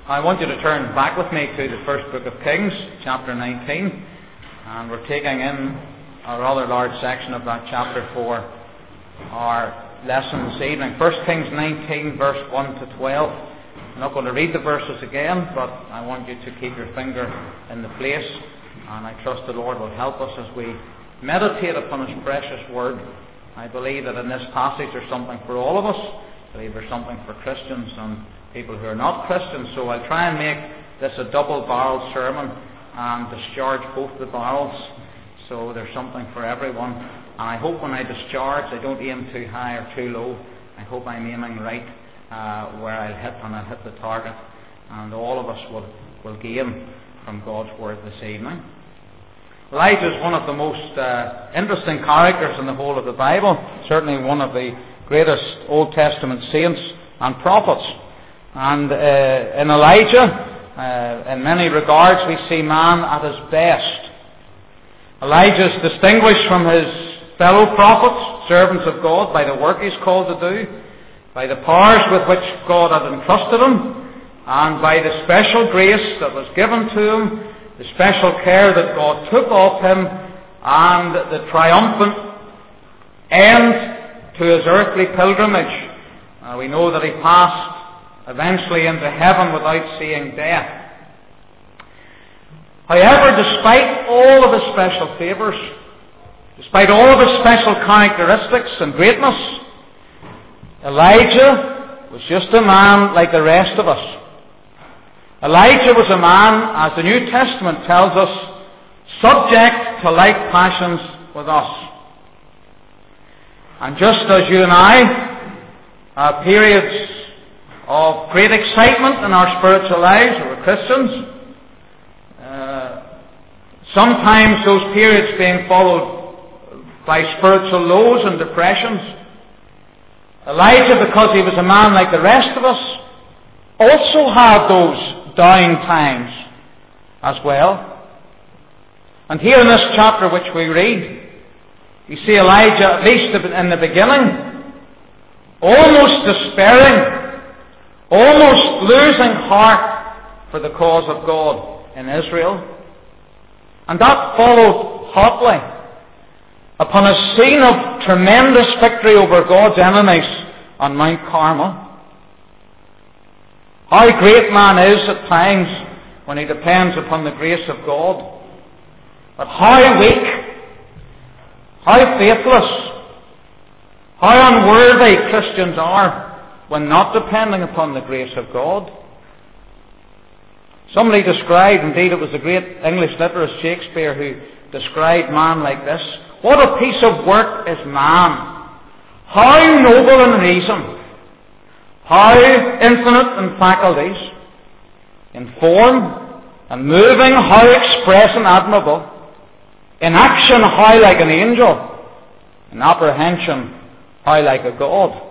I want you to turn back with me to the first book of Kings, chapter 19, and we're taking in a rather large section of that chapter for our lesson this evening. 1 Kings 19, verse 1 to 12. I'm not going to read the verses again, but I want you to keep your finger in the place, and I trust the Lord will help us as we meditate upon His precious word. I believe that in this passage there's something for all of us. I believe there's something for Christians and people who are not Christians, so I'll try and make this a double-barreled sermon and discharge both the barrels, so there's something for everyone. And I hope when I discharge I don't aim too high or too low. I hope I'm aiming right where I'll hit, and I'll hit the target, and all of us will gain from God's word this evening. Elijah is one of the most interesting characters in the whole of the Bible, certainly one of the greatest Old Testament saints and prophets. And in Elijah, in many regards, we see man at his best. Elijah is distinguished from his fellow prophets, servants of God, by the work he's called to do, by the powers with which God had entrusted him, and by the special grace that was given to him, the special care that God took of him, and the triumphant end to his earthly pilgrimage. We know that he passed eventually into heaven without seeing death. However, despite all of his special favours, despite all of his special characteristics and greatness, Elijah was just a man like the rest of us. Elijah was a man, as the New Testament tells us, subject to like passions with us. And just as you and I have periods of great excitement in our spiritual lives, or we're Christians, sometimes those periods being followed by spiritual lows and depressions. Elijah, because he was a man like the rest of us, also had those down times as well. And here in this chapter which we read, we see Elijah, at least in the beginning, almost despairing, almost losing heart for the cause of God in Israel. And that followed hotly upon a scene of tremendous victory over God's enemies on Mount Carmel. How great man is at times when he depends upon the grace of God. But how weak, how faithless, how unworthy Christians are when not depending upon the grace of God. Somebody described, indeed it was the great English literist Shakespeare who described man like this: what a piece of work is man! How noble in reason! How infinite in faculties! In form and moving, how express and admirable! In action, how like an angel! In apprehension, how like a God!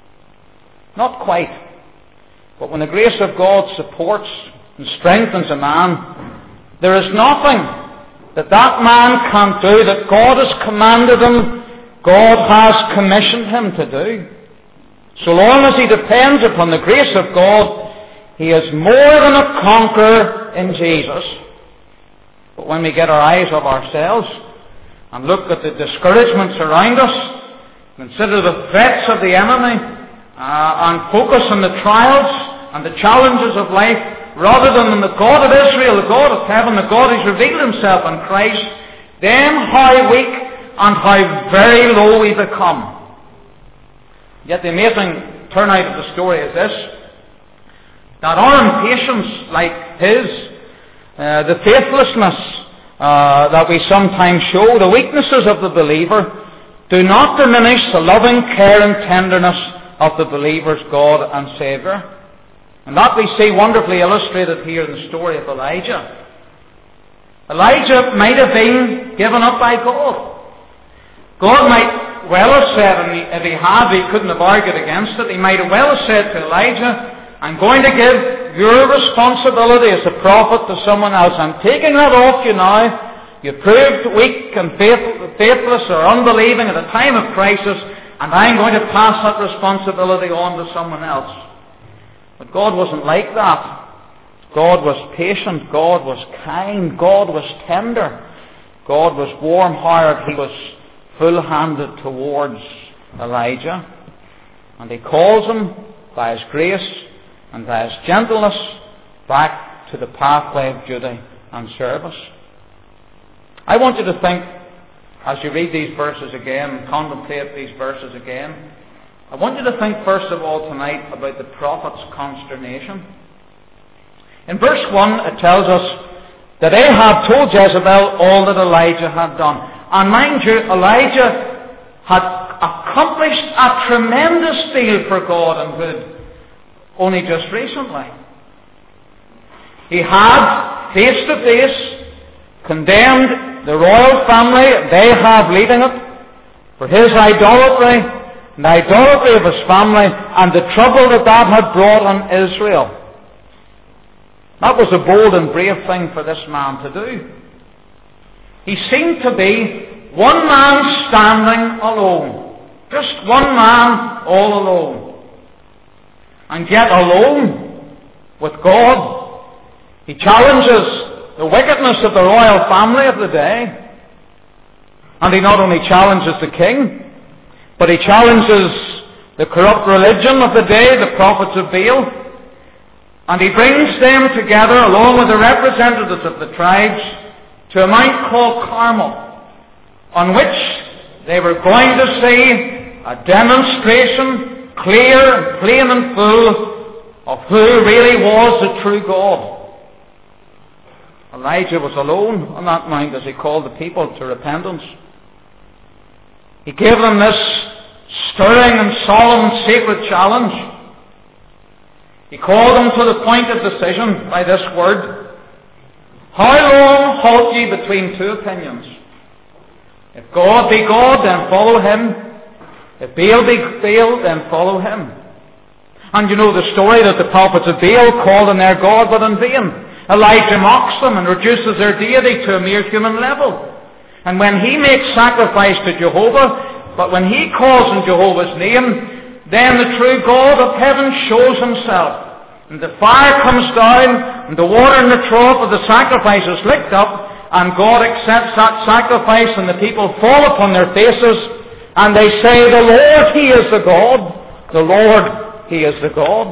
Not quite. But when the grace of God supports and strengthens a man, there is nothing that man can't do that God has commanded him, God has commissioned him to do. So long as he depends upon the grace of God, he is more than a conqueror in Jesus. But when we get our eyes off ourselves and look at the discouragements around us, consider the threats of the enemy, and focus on the trials and the challenges of life rather than on the God of Israel, the God of heaven, the God who's revealed himself in Christ, then how weak and how very low we become. Yet the amazing turnout of the story is this: that our impatience like his, the faithlessness that we sometimes show, the weaknesses of the believer, do not diminish the loving care and tenderness of the believer's God and Saviour. And that we see wonderfully illustrated here in the story of Elijah. Elijah might have been given up by God. God might well have said, and if he had, he couldn't have argued against it, he might have well have said to Elijah, I'm going to give your responsibility as a prophet to someone else. I'm taking that off you now. You proved weak and faithless or unbelieving at a time of crisis, and I'm going to pass that responsibility on to someone else. But God wasn't like that. God was patient. God was kind. God was tender. God was warm-hearted. He was full-handed towards Elijah. And he calls him by his grace and by his gentleness back to the pathway of duty and service. I want you to think, as you read these verses again and contemplate these verses again, I want you to think first of all tonight about the prophet's consternation. In verse 1 it tells us that Ahab told Jezebel all that Elijah had done. And mind you, Elijah had accomplished a tremendous deal for God and good only just recently. He had, face to face, condemned the royal family, Ahab leading it, for his idolatry, and the idolatry of his family, and the trouble that that had brought on Israel. That was a bold and brave thing for this man to do. He seemed to be one man standing alone. Just one man all alone. And yet alone with God. He challenges the wickedness of the royal family of the day. And he not only challenges the king, but he challenges the corrupt religion of the day, the prophets of Baal. And he brings them together, along with the representatives of the tribes, to a mount called Carmel, on which they were going to see a demonstration, clear and plain and full, of who really was the true God. Elijah was alone on that mount as he called the people to repentance. He gave them this stirring and solemn sacred challenge. He called them to the point of decision by this word: how long halt ye between two opinions? If God be God, then follow him. If Baal be Baal, then follow him. And you know the story that the prophets of Baal called on their God, but in vain. Elijah mocks them and reduces their deity to a mere human level. And when he makes sacrifice to Jehovah, but when he calls in Jehovah's name, then the true God of heaven shows himself. And the fire comes down, and the water in the trough of the sacrifice is licked up, and God accepts that sacrifice, and the people fall upon their faces, and they say, "The Lord, He is the God. The Lord, He is the God."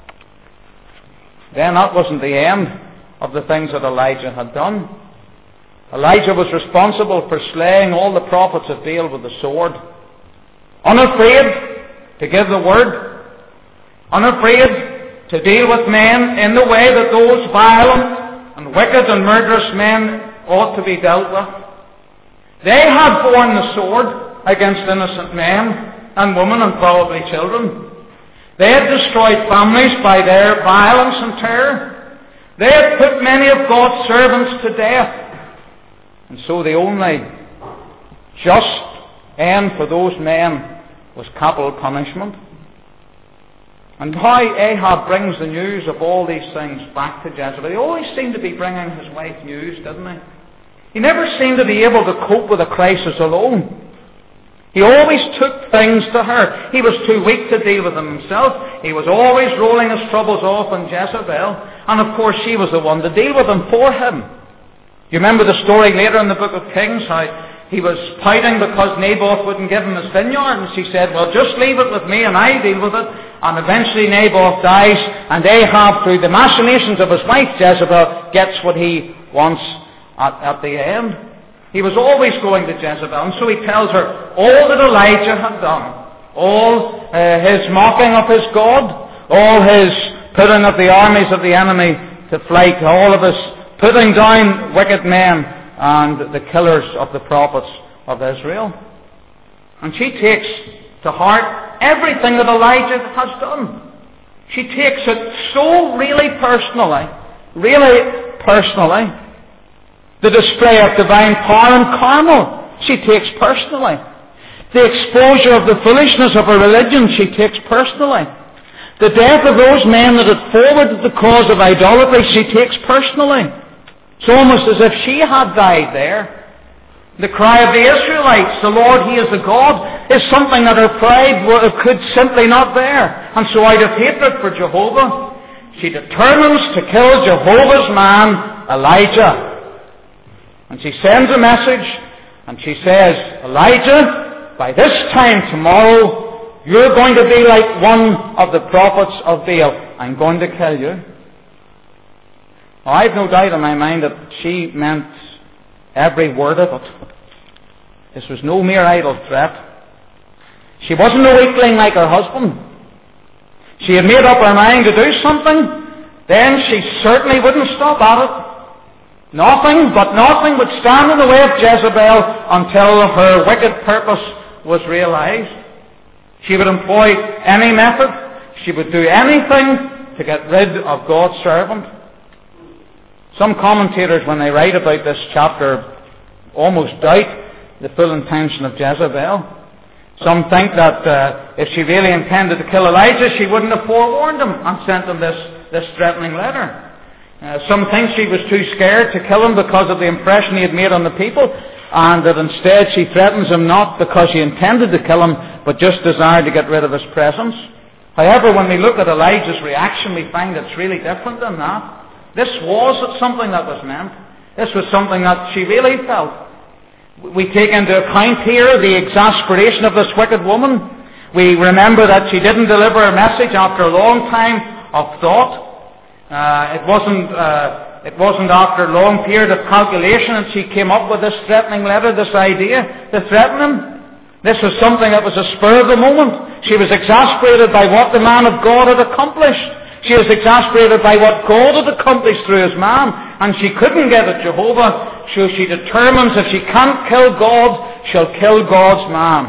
Then that wasn't the end of the things that Elijah had done. Elijah was responsible for slaying all the prophets of Baal with the sword. Unafraid to give the word, unafraid to deal with men in the way that those violent and wicked and murderous men ought to be dealt with. They had borne the sword against innocent men and women and probably children. They had destroyed families by their violence and terror. They had put many of God's servants to death. And so the only just end for those men was capital punishment. And how Ahab brings the news of all these things back to Jezebel. He always seemed to be bringing his wife news, didn't he? He never seemed to be able to cope with a crisis alone. He always took things to her. He was too weak to deal with them himself. He was always rolling his troubles off on Jezebel. And of course she was the one to deal with them for him. You remember the story later in the book of Kings, how he was pouting because Naboth wouldn't give him his vineyard, and she said, "Well, just leave it with me and I'll deal with it." And eventually Naboth dies, and Ahab, through the machinations of his wife Jezebel, gets what he wants at the end. He was always going to Jezebel, and so he tells her all that Elijah had done, all his mocking of his God, all his putting of the armies of the enemy to flight, all of his putting down wicked men and the killers of the prophets of Israel. And she takes to heart everything that Elijah has done. She takes it so really personally. The display of divine power in Carmel, she takes personally. The exposure of the foolishness of her religion, she takes personally. The death of those men that had forwarded the cause of idolatry, she takes personally. It's almost as if she had died there. The cry of the Israelites, "The Lord, He is the God," is something that her pride could simply not bear. And so out of hatred for Jehovah, she determines to kill Jehovah's man, Elijah. And she sends a message, and she says, Elijah, by this time tomorrow, you're going to be like one of the prophets of Baal. I'm going to kill you. Now, I've no doubt in my mind that she meant every word of it. This was no mere idle threat. She wasn't a weakling like her husband. She had made up her mind to do something, then she certainly wouldn't stop at it. Nothing would stand in the way of Jezebel until her wicked purpose was realized. She would employ any method. She would do anything to get rid of God's servant. Some commentators, when they write about this chapter, almost doubt the full intention of Jezebel. Some think that if she really intended to kill Elijah, she wouldn't have forewarned him and sent him this threatening letter. Some think she was too scared to kill him because of the impression he had made on the people, and that instead she threatens him not because she intended to kill him, but just desired to get rid of his presence. However, when we look at Elijah's reaction, we find it's really different than that. This was something that was meant. This was something that she really felt. We take into account here the exasperation of this wicked woman. We remember that she didn't deliver a message after a long time of thought. It wasn't after a long period of calculation that she came up with this threatening letter, this idea to threaten him. This was something that was a spur of the moment. She was exasperated by what the man of God had accomplished. She was exasperated by what God had accomplished through his man, and she couldn't get at Jehovah, so she determines if she can't kill God, she'll kill God's man.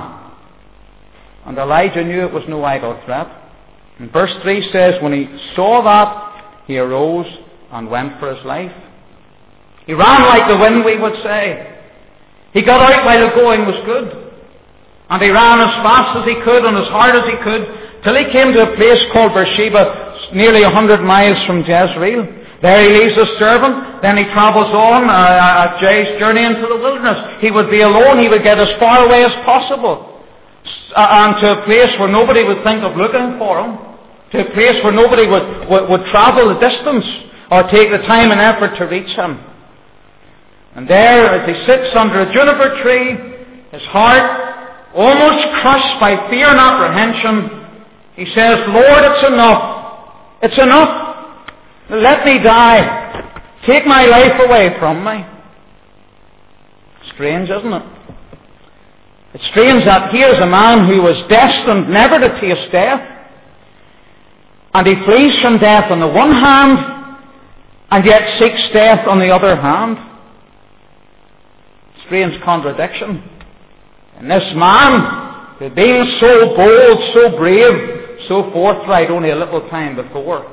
And Elijah knew it was no idle threat. And verse 3 says, when he saw that, he arose and went for his life. He ran like the wind, we would say. He got out while the going was good. And he ran as fast as he could and as hard as he could, till he came to a place called Beersheba, nearly 100 miles from Jezreel. There he leaves his servant. Then he travels on a day's journey into the wilderness. He would be alone. He would get as far away as possible, and to a place where nobody would think of looking for him, to a place where nobody would travel the distance or take the time and effort to reach him. And there, as he sits under a juniper tree, his heart almost crushed by fear and apprehension, he says, Lord, it's enough. It's enough. Let me die. Take my life away from me. Strange, isn't it? It's strange that here's a man who was destined never to taste death, and he flees from death on the one hand, and yet seeks death on the other hand. Strange contradiction. And this man, who had been so bold, so brave, so forthright only a little time before.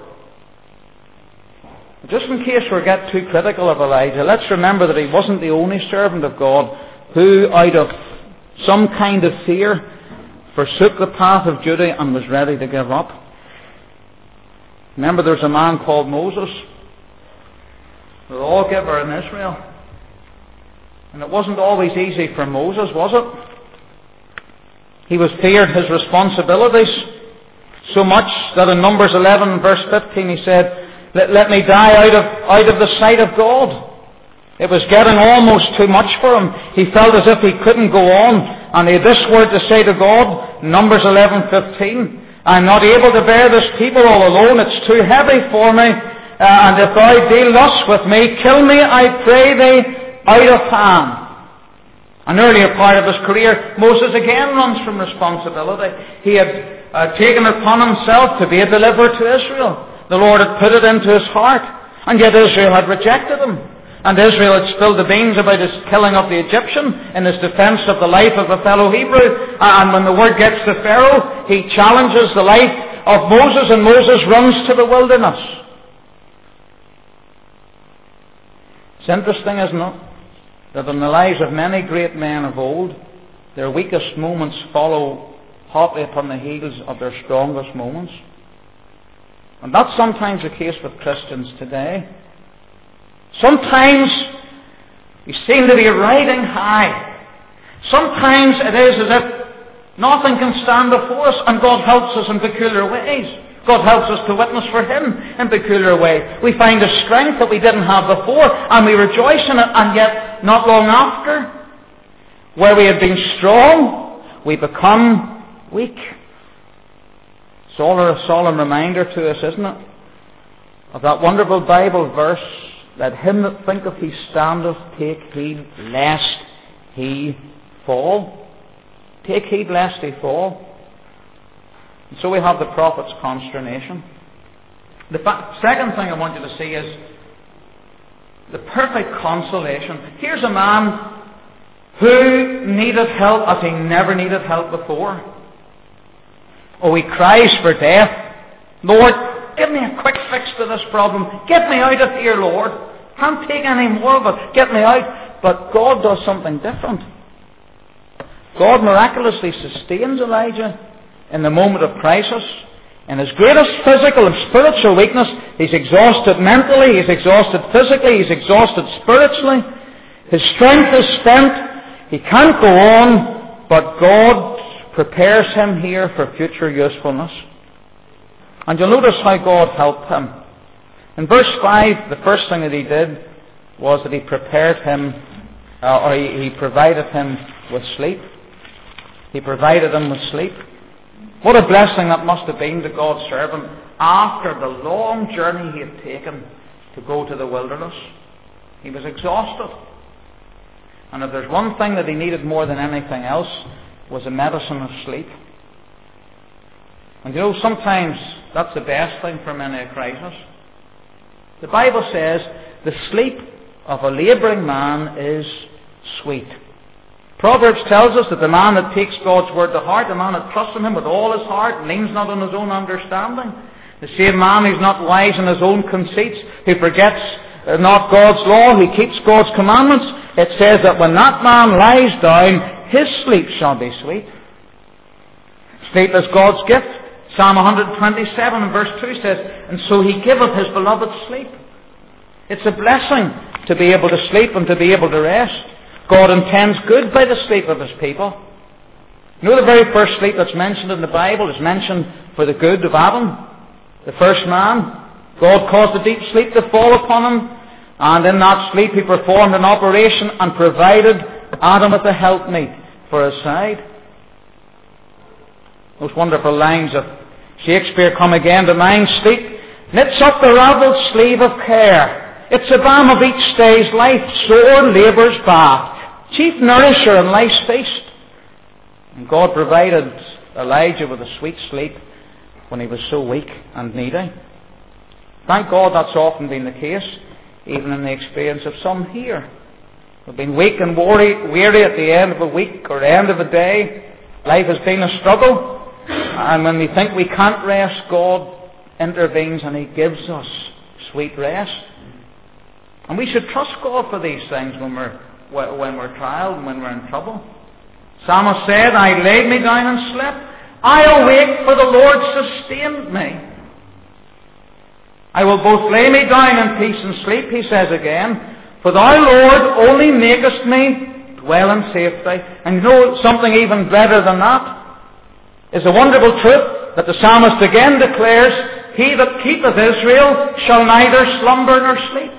Just in case we get too critical of Elijah, let's remember that he wasn't the only servant of God who, out of some kind of fear, forsook the path of duty and was ready to give up. Remember, there's a man called Moses, the lawgiver in Israel. And it wasn't always easy for Moses, was it? He was feared his responsibilities so much that in Numbers 11 verse 15 he said, let me die out of the sight of God. It was getting almost too much for him. He felt as if he couldn't go on. And he had this word to say to God, Numbers 11:15, I'm not able to bear this people all alone. It's too heavy for me. And if thou deal thus with me, kill me, I pray thee, out of hand. An earlier part of his career, Moses again runs from responsibility. He had taken it upon himself to be a deliverer to Israel. The Lord had put it into his heart, and yet Israel had rejected him. And Israel had spilled the beans about his killing of the Egyptian in his defense of the life of a fellow Hebrew. And when the word gets to Pharaoh, he challenges the life of Moses, and Moses runs to the wilderness. It's interesting, isn't it, that in the lives of many great men of old, their weakest moments follow hotly upon the heels of their strongest moments. And that's sometimes the case with Christians today. Sometimes we seem to be riding high. Sometimes it is as if nothing can stand before us, and God helps us in peculiar ways. God helps us to witness for Him in peculiar ways. We find a strength that we didn't have before, and we rejoice in it, and yet not long after, where we have been strong, we become weak. It's all a solemn reminder to us, isn't it? Of that wonderful Bible verse, "Let him that thinketh he standeth take heed lest he fall." Take heed lest he fall. And so we have the prophet's consternation. The second thing I want you to see is the perfect consolation. Here's a man who needed help as he never needed help before. Oh, he cries for death. "Lord, give me a quick fix to this problem. Get me out of here, Lord. Can't take any more of it. Get me out." But God does something different. God miraculously sustains Elijah in the moment of crisis. In his greatest physical and spiritual weakness, he's exhausted mentally, he's exhausted physically, he's exhausted spiritually. His strength is spent. He can't go on, but God prepares him here for future usefulness. And you'll notice how God helped him. In verse 5, the first thing that he did was that he prepared him, or he provided him with sleep. He provided him with sleep. What a blessing that must have been to God's servant after the long journey he had taken to go to the wilderness. He was exhausted. And if there's one thing that he needed more than anything else, was a medicine of sleep. And you know, sometimes that's the best thing for many a crisis. The Bible says the sleep of a labouring man is sweet. Proverbs tells us that the man that takes God's word to heart, the man that trusts in Him with all his heart, leans not on his own understanding. The same man who's not wise in his own conceits, who forgets not God's law, who keeps God's commandments. It says that when that man lies down, his sleep shall be sweet. Sleep is God's gift. Psalm 127 and verse 2 says, "And so He giveth His beloved sleep." It's a blessing to be able to sleep and to be able to rest. God intends good by the sleep of His people. You know, the very first sleep that's mentioned in the Bible is mentioned for the good of Adam, the first man. God caused a deep sleep to fall upon him, and in that sleep He performed an operation and provided Adam with a helpmate for his side. Those wonderful lines of Shakespeare come again to mind. "Sleep knits up the ravelled sleeve of care. It's the balm of each day's life, sore labour's bath, chief nourisher in life's feast." And God provided Elijah with a sweet sleep when he was so weak and needy. Thank God that's often been the case, even in the experience of some here. We've been weak and weary at the end of a week or end of a day. Life has been a struggle. And when we think we can't rest, God intervenes and He gives us sweet rest. And we should trust God for these things when we're trialed and when we're in trouble. Psalmist said, "I laid me down and slept. I awake, for the Lord sustained me." "I will both lay me down in peace and sleep," he says again, "for Thou, Lord, only makest me dwell in safety." And you know something even better than that is the wonderful truth that the psalmist again declares, "He that keepeth Israel shall neither slumber nor sleep."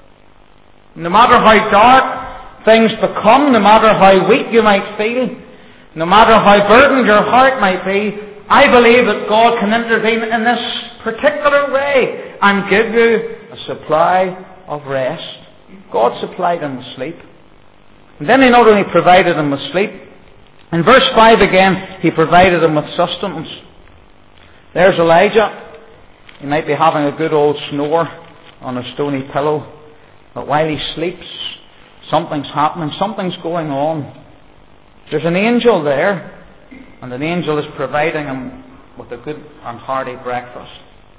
No matter how dark things become, no matter how weak you might feel, no matter how burdened your heart might be, I believe that God can intervene in this particular way and give you a supply of rest. God supplied him with sleep. And then He not only provided him with sleep, in verse 5 again, He provided him with sustenance. There's Elijah. He might be having a good old snore on a stony pillow, but while he sleeps, something's happening, something's going on. There's an angel there, and an angel is providing him with a good and hearty breakfast.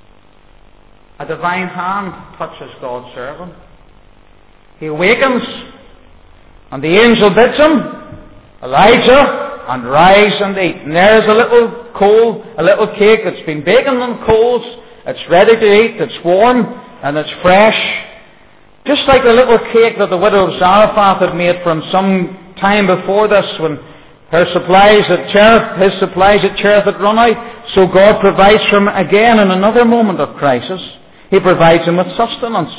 A divine hand touches God's servant. He awakens, and the angel bids him, "Elijah, and rise and eat." And there's a little coal, a little cake that's been baking on coals. It's ready to eat, it's warm, and it's fresh. Just like the little cake that the widow of Zarephath had made from some time before this, when his supplies at Cherith had run out, So God provides for him again in another moment of crisis. He provides him with sustenance.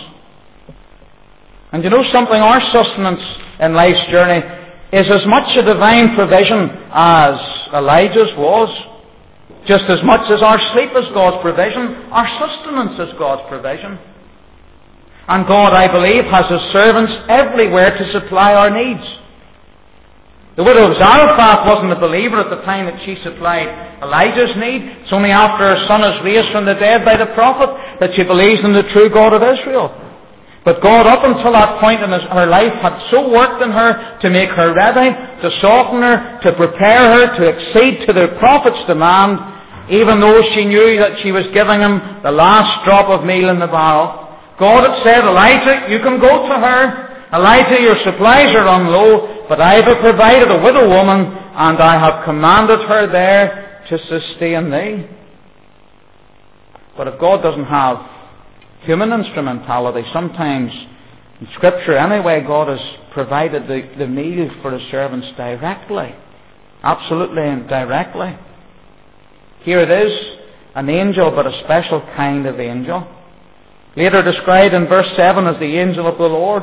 And you know something? Our sustenance in life's journey is as much a divine provision as Elijah's was. Just as much as our sleep is God's provision, our sustenance is God's provision. And God, I believe, has His servants everywhere to supply our needs. The widow of Zarephath wasn't a believer at the time that she supplied Elijah's need. It's only after her son is raised from the dead by the prophet that she believes in the true God of Israel. But God, up until that point in her life, had so worked in her to make her ready, to soften her, to prepare her, to accede to the prophet's demand, even though she knew that she was giving him the last drop of meal in the barrel. God had said, Elijah, you can go to her. Elijah, your supplies are on low, but I have provided a widow woman, and I have commanded her there to sustain thee. But if God doesn't have human instrumentality, sometimes in Scripture anyway, God has provided the meal for His servants directly. Absolutely and directly. Here it is, an angel, but a special kind of angel. Later described in verse 7 as the angel of the Lord.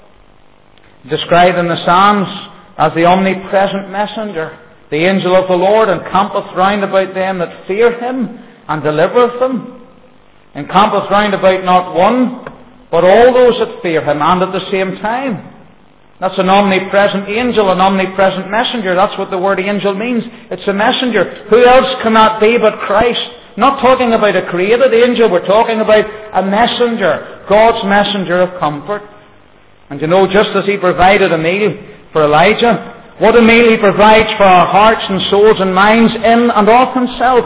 Described in the Psalms as the omnipresent messenger. The angel of the Lord encampeth round about them that fear Him and delivereth them. Encampeth round about not one, but all those that fear Him, and at the same time. That's an omnipresent angel, an omnipresent messenger. That's what the word angel means. It's a messenger. Who else can that be but Christ? Not talking about a created angel, we're talking about a messenger, God's messenger of comfort. And you know, just as He provided a meal for Elijah, what a meal He provides for our hearts and souls and minds in and of Himself.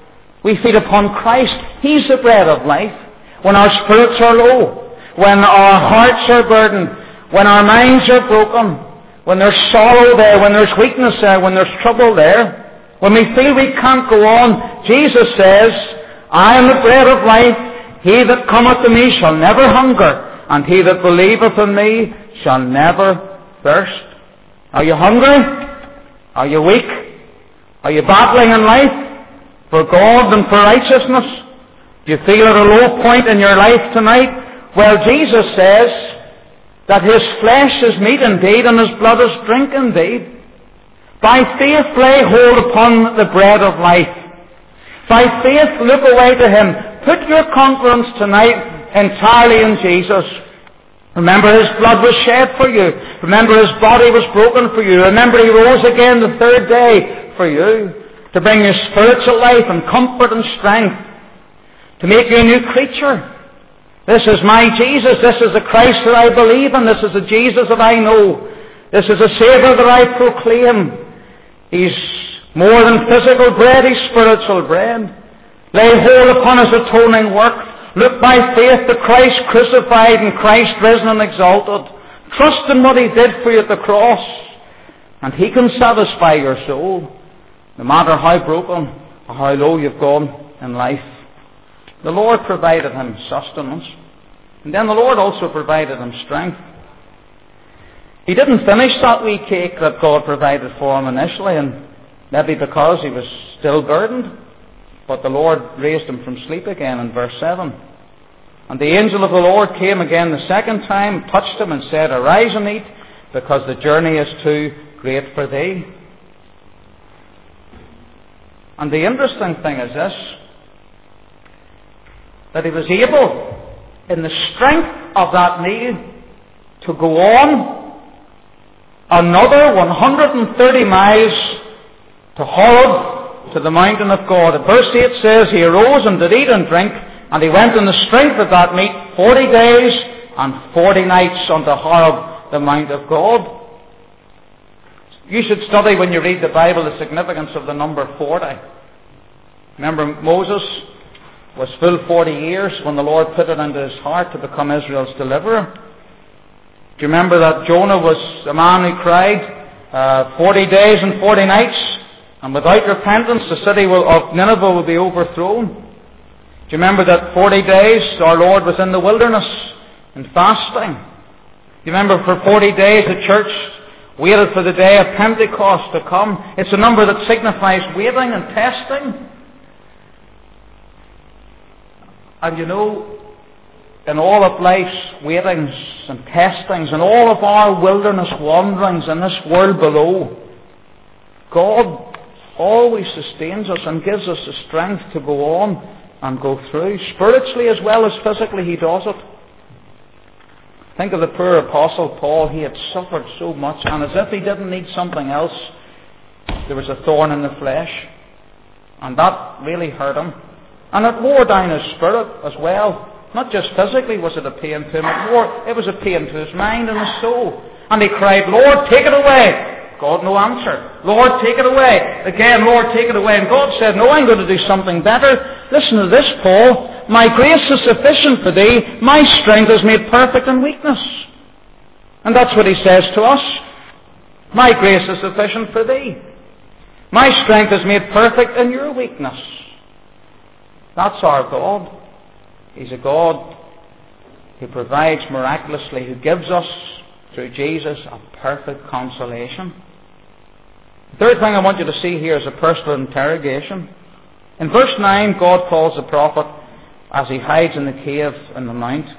We feed upon Christ. He's the bread of life. When our spirits are low, when our hearts are burdened, when our minds are broken, when there's sorrow there, when there's weakness there, when there's trouble there, when we feel we can't go on, Jesus says, I am the bread of life. He that cometh to me shall never hunger, and he that believeth in me shall never thirst. Are you hungry? Are you weak? Are you battling in life for God and for righteousness? Do you feel at a low point in your life tonight? Well, Jesus says that His flesh is meat indeed, and His blood is drink indeed. By faith lay hold upon the bread of life. By faith look away to Him. Put your confidence tonight entirely in Jesus. Remember His blood was shed for you. Remember His body was broken for you. Remember He rose again the third day for you, to bring you spiritual life and comfort and strength, to make you a new creature. This is my Jesus. This is the Christ that I believe in. This is the Jesus that I know. This is the Saviour that I proclaim. He's more than physical bread, He's spiritual bread. Lay hold upon His atoning work. Look by faith to Christ crucified and Christ risen and exalted. Trust in what He did for you at the cross, and He can satisfy your soul, no matter how broken or how low you've gone in life. The Lord provided him sustenance, and then the Lord also provided him strength. He didn't finish that wee cake that God provided for him initially, and maybe because he was still burdened, but the Lord raised him from sleep again in verse 7. And the angel of the Lord came again the second time, touched him and said, Arise and eat, because the journey is too great for thee. And the interesting thing is this, that he was able, in the strength of that meal, to go on another 130 miles to Horeb, to the mountain of God. And verse 8 says, He arose and did eat and drink, and he went in the strength of that meat 40 days and 40 nights unto Horeb, the mount of God. You should study, when you read the Bible, the significance of the number 40. Remember, Moses was full 40 years when the Lord put it into his heart to become Israel's deliverer. Do you remember that Jonah was a man who cried 40 days and 40 nights, and without repentance the city of Nineveh will be overthrown? Do you remember that 40 days our Lord was in the wilderness and fasting? Do you remember for 40 days the church waited for the day of Pentecost to come? It's a number that signifies waiting and testing. And you know, in all of life's waitings and testings and all of our wilderness wanderings in this world below, God always sustains us and gives us the strength to go on and go through. Spiritually as well as physically, He does it. Think of the poor apostle Paul. He had suffered so much, and as if he didn't need something else, there was a thorn in the flesh, and that really hurt him. And it wore down his spirit as well. Not just physically was it a pain to him, it was a pain to his mind and his soul. And he cried, Lord, take it away. God, no answer. Lord, take it away. Again, Lord, take it away. And God said, no, I'm going to do something better. Listen to this, Paul. My grace is sufficient for thee. My strength is made perfect in weakness. And that's what He says to us. My grace is sufficient for thee. My strength is made perfect in your weakness. That's our God. He's a God who provides miraculously, who gives us, through Jesus, a perfect consolation. The third thing I want you to see here is a personal interrogation. In verse 9, God calls the prophet as he hides in the cave in the mount.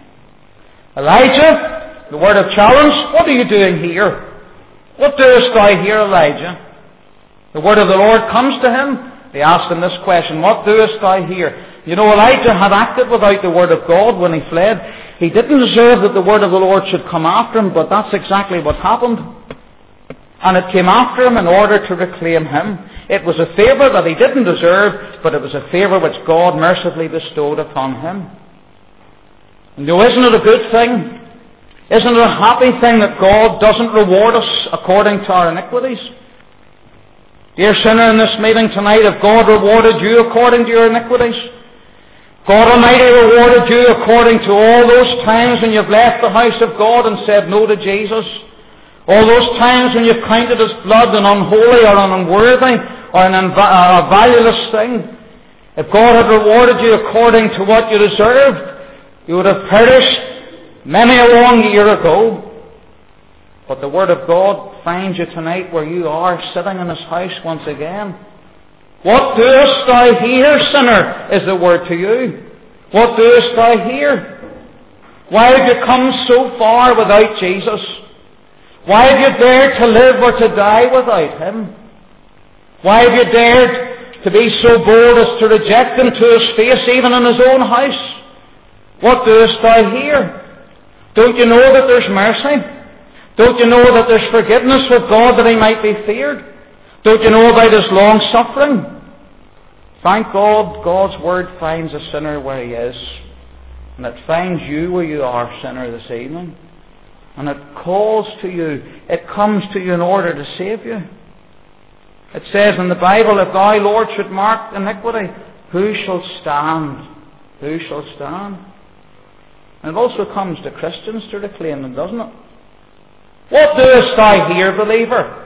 Elijah, the word of challenge, what are you doing here? What doest thou here, Elijah? The word of the Lord comes to him. He asked him this question, what doest thou here? You know, Elijah had acted without the word of God when he fled. He didn't deserve that the word of the Lord should come after him, but that's exactly what happened. And it came after him in order to reclaim him. It was a favour that he didn't deserve, but it was a favour which God mercifully bestowed upon him. And you know, isn't it a good thing? Isn't it a happy thing that God doesn't reward us according to our iniquities? Dear sinner in this meeting tonight, if God rewarded you according to your iniquities, God Almighty rewarded you according to all those times when you've left the house of God and said no to Jesus, all those times when you've counted His blood an unholy or an unworthy or a valueless thing. If God had rewarded you according to what you deserved, you would have perished many a long year ago. But the Word of God finds you tonight where you are, sitting in His house once again. What doest thou here, sinner, is the word to you. What doest thou here? Why have you come so far without Jesus? Why have you dared to live or to die without Him? Why have you dared to be so bold as to reject Him to His face, even in His own house? What doest thou here? Don't you know that there's mercy? Don't you know that there's forgiveness with God that He might be feared? Don't you know about His long suffering? Thank God, God's Word finds a sinner where he is. And it finds you where you are, sinner, this evening. And it calls to you. It comes to you in order to save you. It says in the Bible, if thou, Lord, should mark iniquity, who shall stand? Who shall stand? And it also comes to Christians to reclaim them, doesn't it? What doest thou here, believer?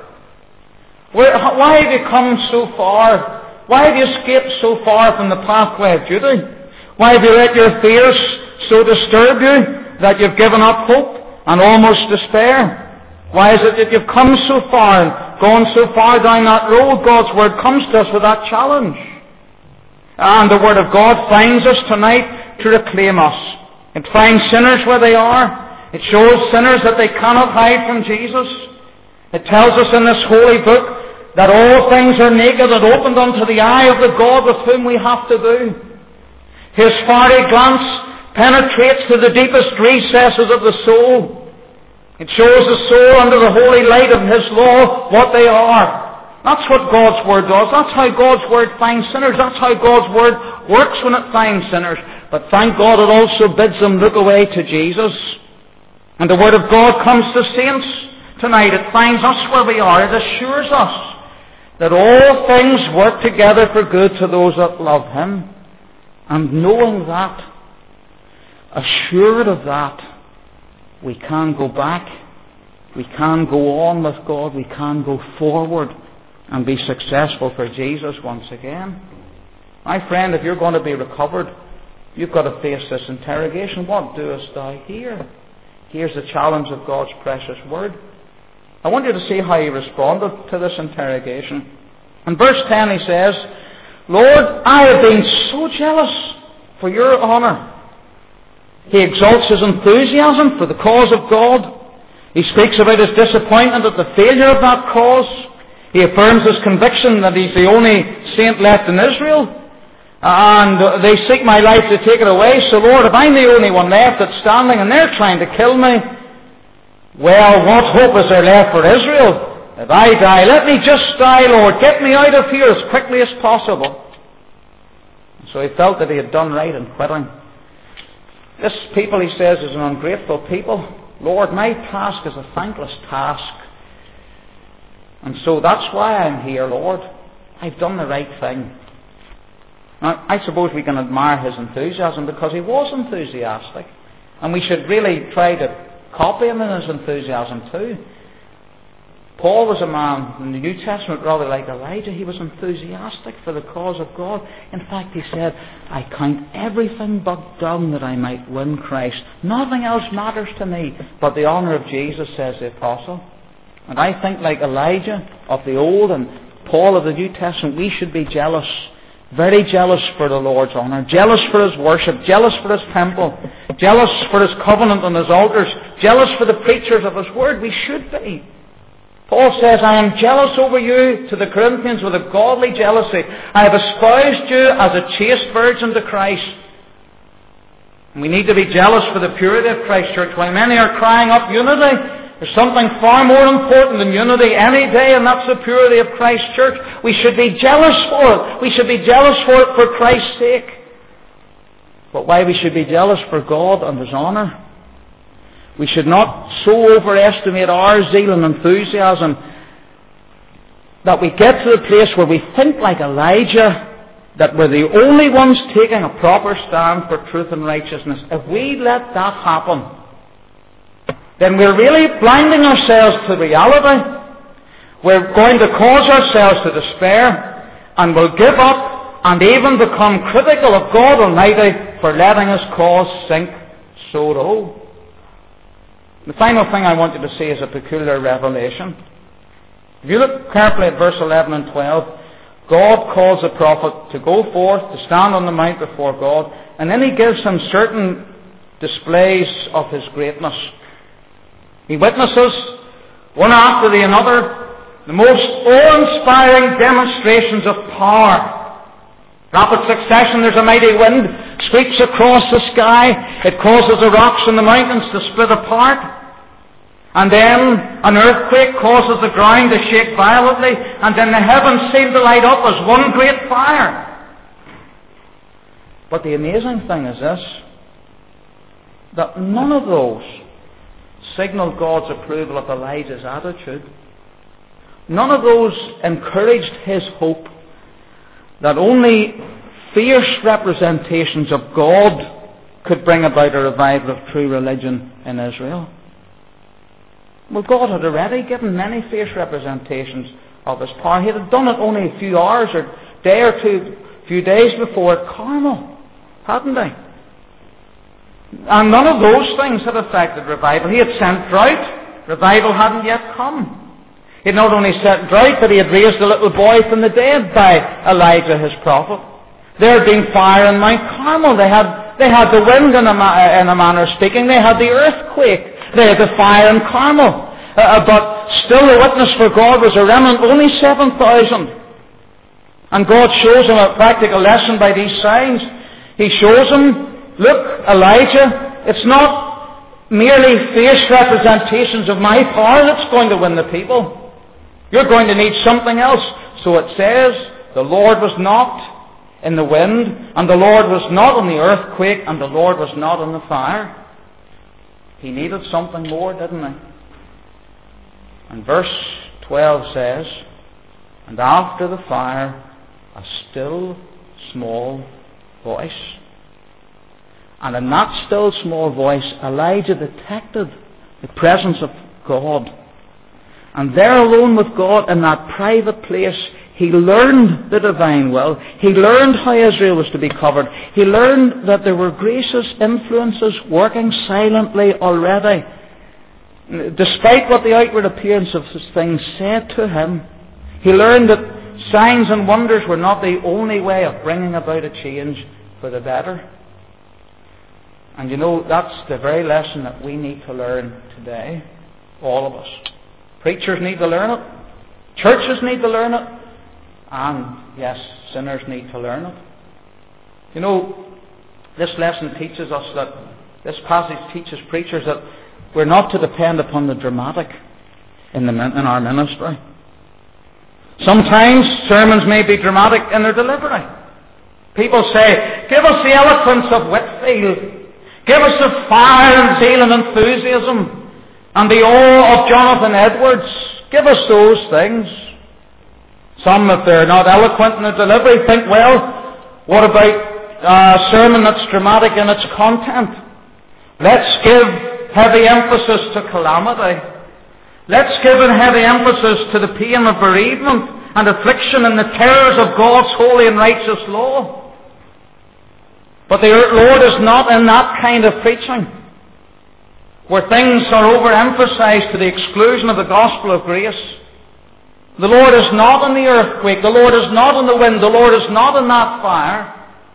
Why have you come so far? Why have you escaped so far from the pathway of duty? Why have you let your fears so disturb you that you've given up hope and almost despair? Why is it that you've come so far and gone so far down that road? God's Word comes to us with that challenge. And the Word of God finds us tonight to reclaim us. It finds sinners where they are. It shows sinners that they cannot hide from Jesus. It tells us in this holy book that all things are naked and opened unto the eye of the God with whom we have to do. His fiery glance penetrates to the deepest recesses of the soul. It shows the soul under the holy light of His law what they are. That's what God's Word does. That's how God's Word finds sinners. That's how God's Word works when it finds sinners. But thank God it also bids them look away to Jesus. And the Word of God comes to saints tonight. It finds us where we are. It assures us that all things work together for good to those that love Him. And knowing that, assured of that, we can go back, we can go on with God, we can go forward and be successful for Jesus once again. My friend, if you're going to be recovered, you've got to face this interrogation. What doest thou here? Here's the challenge of God's precious Word. I want you to see how he responded to this interrogation. In verse 10 he says, Lord, I have been so jealous for your honour. He exalts his enthusiasm for the cause of God. He speaks about his disappointment at the failure of that cause. He affirms his conviction that he's the only saint left in Israel. And they seek my life to take it away. So Lord, if I'm the only one left that's standing and they're trying to kill me, well, what hope is there left for Israel? If I die, let me just die, Lord. Get me out of here as quickly as possible. So he felt that he had done right in quitting. This people, he says, is an ungrateful people. Lord, my task is a thankless task. And so that's why I'm here, Lord. I've done the right thing. Now, I suppose we can admire his enthusiasm because he was enthusiastic. And we should really try to copy him in his enthusiasm too. Paul was a man in the New Testament rather like Elijah. He was enthusiastic for the cause of God. In fact, he said, I count everything but dung that I might win Christ. Nothing else matters to me but the honour of Jesus, says the apostle. And I think like Elijah of the Old and Paul of the New Testament, we should be jealous. Very jealous for the Lord's honour. Jealous for his worship. Jealous for his temple. Jealous for his covenant on his altars. Jealous for the preachers of his word. We should be. Paul says, I am jealous over you to the Corinthians with a godly jealousy. I have espoused you as a chaste virgin to Christ. And we need to be jealous for the purity of Christ's church. While many are crying up unity, there's something far more important than unity any day, and that's the purity of Christ's church. We should be jealous for it. We should be jealous for it for Christ's sake. But why we should be jealous for God and his honour? We should not so overestimate our zeal and enthusiasm that we get to the place where we think like Elijah, that we're the only ones taking a proper stand for truth and righteousness. If we let that happen, then we're really blinding ourselves to reality. We're going to cause ourselves to despair, and we'll give up and even become critical of God Almighty for letting his cause sink so low. The final thing I want you to see is a peculiar revelation. If you look carefully at verse 11 and 12, God calls the prophet to go forth, to stand on the mount before God, and then he gives him certain displays of his greatness. He witnesses, one after the other, the most awe-inspiring demonstrations of power. Rapid succession, there's a mighty wind, sweeps across the sky. It causes the rocks and the mountains to split apart. And then an earthquake causes the ground to shake violently. And then the heavens seem to light up as one great fire. But the amazing thing is this, that none of those signaled God's approval of Elijah's attitude. None of those encouraged his hope that only fierce representations of God could bring about a revival of true religion in Israel. Well, God had already given many fierce representations of his power. He had done it only a few hours or day or two, few days before at Carmel, hadn't he? And none of those things had affected revival. He had sent drought. Revival hadn't yet come. He had not only sent drought, but he had raised a little boy from the dead by Elijah his prophet. There had been fire in Mount Carmel. They had the wind in a manner of speaking. They had the earthquake. They had the fire in Carmel. But still the witness for God was a remnant, only 7,000. And God shows him a practical lesson by these signs. He shows him, look, Elijah, it's not merely fierce representations of my power that's going to win the people. You're going to need something else. So it says, the Lord was not in the wind, and the Lord was not in the earthquake, and the Lord was not in the fire. He needed something more, didn't he? And verse 12 says, and after the fire, a still small voice. And in that still small voice, Elijah detected the presence of God. And there alone with God in that private place, he learned the divine will. He learned how Israel was to be covered. He learned that there were gracious influences working silently already. Despite what the outward appearance of things said to him, he learned that signs and wonders were not the only way of bringing about a change for the better. And you know, that's the very lesson that we need to learn today. All of us. Preachers need to learn it. Churches need to learn it. And, yes, sinners need to learn it. You know, this lesson teaches us that, this passage teaches preachers that we're not to depend upon the dramatic in our ministry. Sometimes sermons may be dramatic in their delivery. People say, give us the eloquence of Whitefield. Give us the fire and zeal and enthusiasm and the awe of Jonathan Edwards. Give us those things. Some, if they're not eloquent in their delivery, think, well, what about a sermon that's dramatic in its content? Let's give heavy emphasis to calamity. Let's give a heavy emphasis to the pain of bereavement and affliction and the terrors of God's holy and righteous law. But the Lord is not in that kind of preaching, where things are overemphasized to the exclusion of the gospel of grace. The Lord is not in the earthquake. The Lord is not in the wind. The Lord is not in that fire.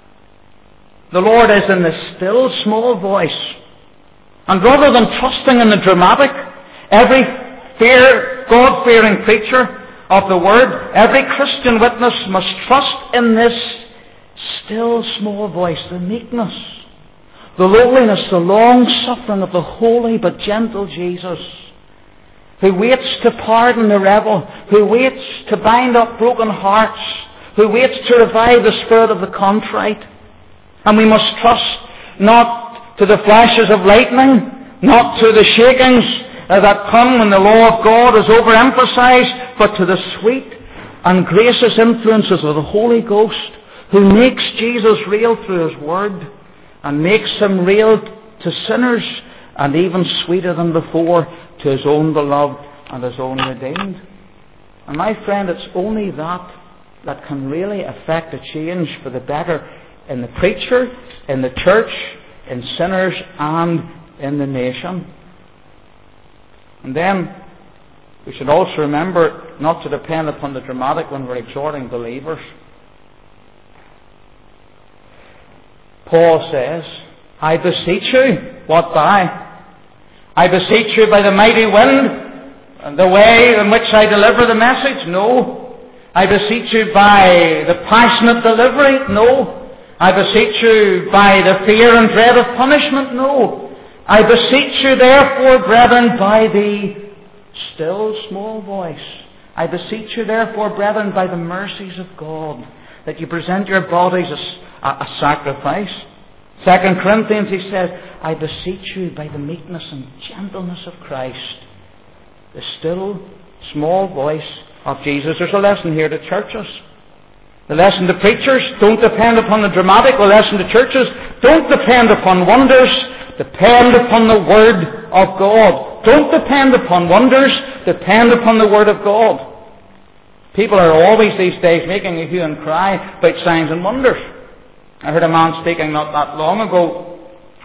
The Lord is in the still small voice. And rather than trusting in the dramatic, every God-fearing preacher of the Word, every Christian witness must trust in this still small voice, the meekness, the lowliness, the long-suffering of the holy but gentle Jesus, who waits to pardon the rebel, who waits to bind up broken hearts, who waits to revive the spirit of the contrite. And we must trust not to the flashes of lightning, not to the shakings that come when the law of God is overemphasized, but to the sweet and gracious influences of the Holy Ghost, who makes Jesus real through His Word and makes Him real to sinners and even sweeter than before to His own beloved and His own redeemed. And my friend, it's only that can really affect a change for the better in the preacher, in the church, in sinners and in the nation. And then we should also remember not to depend upon the dramatic when we're exhorting believers. Paul says, I beseech you, what by? I beseech you by the mighty wind and the way in which I deliver the message? No. I beseech you by the passionate delivery? No. I beseech you by the fear and dread of punishment? No. I beseech you therefore, brethren, by the still small voice. I beseech you therefore, brethren, by the mercies of God, that you present your bodies a sacrifice. 2 Corinthians, he says, I beseech you by the meekness and gentleness of Christ, the still small voice of Jesus. There's a lesson here to churches. The lesson to preachers, don't depend upon the dramatic. The lesson to churches, don't depend upon wonders. Depend upon the Word of God. Don't depend upon wonders. Depend upon the Word of God. People are always these days making a hue and cry about signs and wonders. I heard a man speaking not that long ago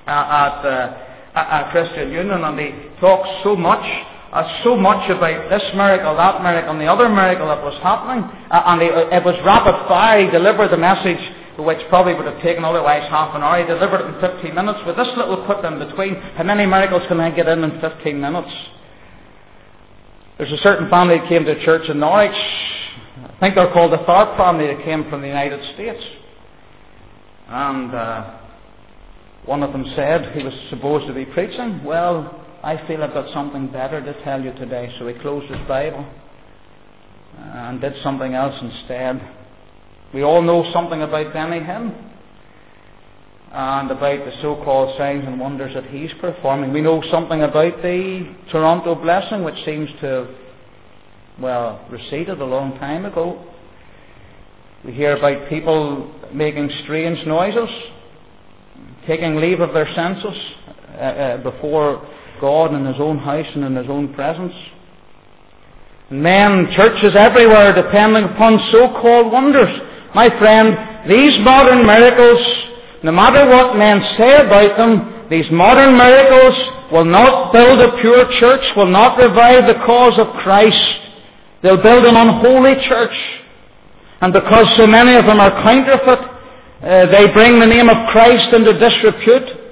at Christian Union, and he talked so much about this miracle, that miracle, and the other miracle that was happening. And it was rapid fire. He delivered the message, which probably would have taken otherwise half an hour. He delivered it in 15 minutes. With this little quip in between, how many miracles can I get in 15 minutes? There's a certain family that came to church in Norwich. I think they're called the Tharp family, that came from the United States. And one of them said he was supposed to be preaching. Well, I feel I've got something better to tell you today. So he closed his Bible and did something else instead. We all know something about Benny Hinn and about the so-called signs and wonders that he's performing. We know something about the Toronto blessing, which seems to have, receded a long time ago. We hear about people making strange noises, taking leave of their senses before God in His own house and in His own presence. And men, churches everywhere depending upon so-called wonders. My friend, these modern miracles, no matter what men say about them, these modern miracles will not build a pure church, will not revive the cause of Christ. They'll build an unholy church. And because so many of them are counterfeit, they bring the name of Christ into disrepute.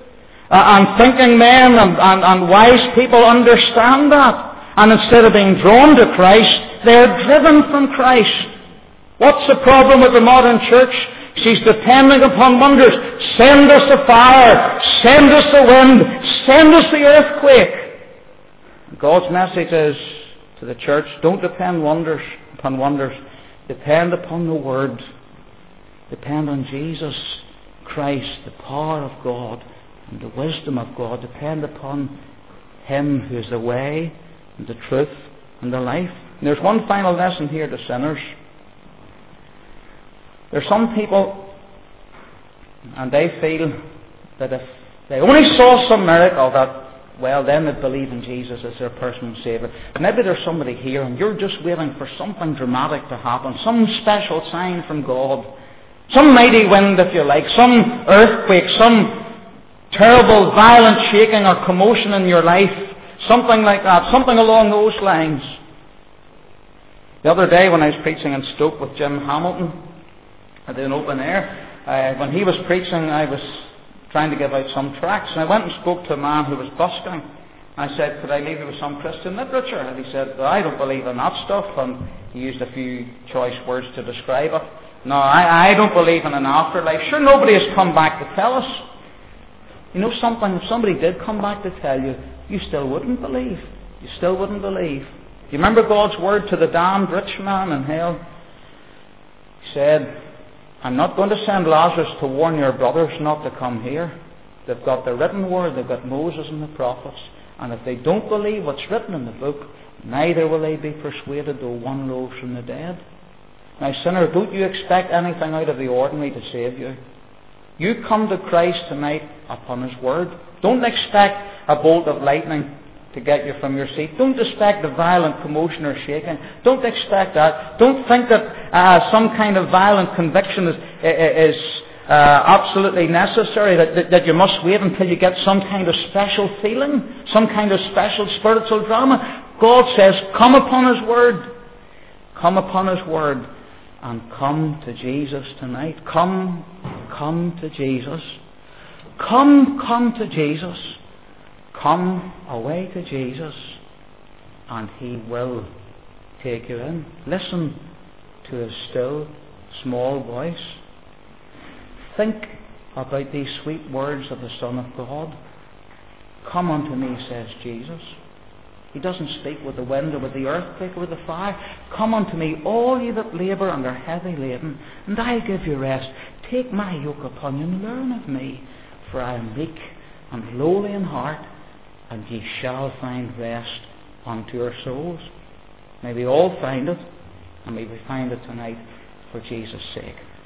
And thinking men and wise people understand that. And instead of being drawn to Christ, they're driven from Christ. What's the problem with the modern church? She's depending upon wonders. Send us the fire. Send us the wind. Send us the earthquake. God's message is to the church, don't depend upon wonders. Depend upon the Word. Depend on Jesus Christ, the power of God and the wisdom of God. Depend upon Him who is the way and the truth and the life. And there's one final lesson here to sinners. There's some people, and they feel that if they only saw some miracle, that, well, then they'd believe in Jesus as their personal Saviour. Maybe there's somebody here and you're just waiting for something dramatic to happen, some special sign from God, some mighty wind, if you like, some earthquake, some terrible violent shaking or commotion in your life, something like that, something along those lines. The other day when I was preaching in Stoke with Jim Hamilton, I did an open air. When he was preaching, I was trying to give out some tracts, and I went and spoke to a man who was busking. I said, could I leave you with some Christian literature? And he said, well, I don't believe in that stuff, and he used a few choice words to describe it. No, I don't believe in an afterlife. Sure, nobody has come back to tell us. You know something, if somebody did come back to tell you, you still wouldn't believe. You still wouldn't believe. Do you remember God's word to the damned rich man in hell? He said, I'm not going to send Lazarus to warn your brothers not to come here. They've got the written word, they've got Moses and the prophets, and if they don't believe what's written in the book, neither will they be persuaded though one rose from the dead. Now, sinner, don't you expect anything out of the ordinary to save you. You come to Christ tonight upon His word. Don't expect a bolt of lightning to get you from your seat. Don't expect the violent commotion or shaking. Don't expect that. Don't think that some kind of violent conviction is absolutely necessary, that you must wait until you get some kind of special feeling, some kind of special spiritual drama. God says, come upon His word. Come upon His word. And come to Jesus tonight. Come to Jesus. Come to Jesus. Come away to Jesus, and He will take you in. Listen to His still, small voice. Think about these sweet words of the Son of God. Come unto me, says Jesus. He doesn't speak with the wind or with the earthquake or with the fire. Come unto me, all ye that labour and are heavy laden, and I'll give you rest. Take my yoke upon you and learn of me, for I am meek and lowly in heart, and ye shall find rest unto your souls. May we all find it, and may we find it tonight for Jesus' sake.